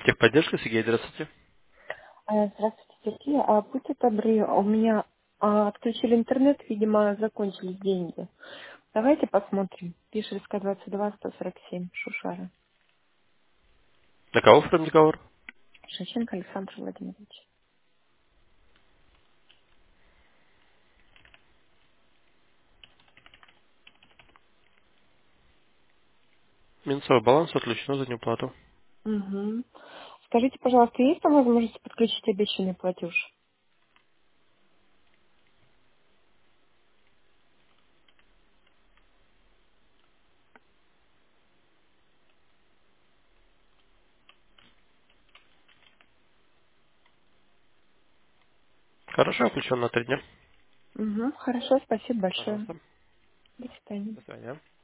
Техподдержка, Сергей, здравствуйте. Здравствуйте, Сергей. Будьте добры, у меня отключили интернет, видимо, закончились деньги. Давайте посмотрим. Пишерская 22, 147, Шушара. На кого оформить договор? Шевченко Александр Владимирович. Минусовой баланс отключено за неуплату. Угу. Скажите, пожалуйста, есть там возможность подключить обещанный платеж? Хорошо, отключен на 3 дня. Угу. Хорошо, спасибо большое. Пожалуйста. До свидания. До свидания.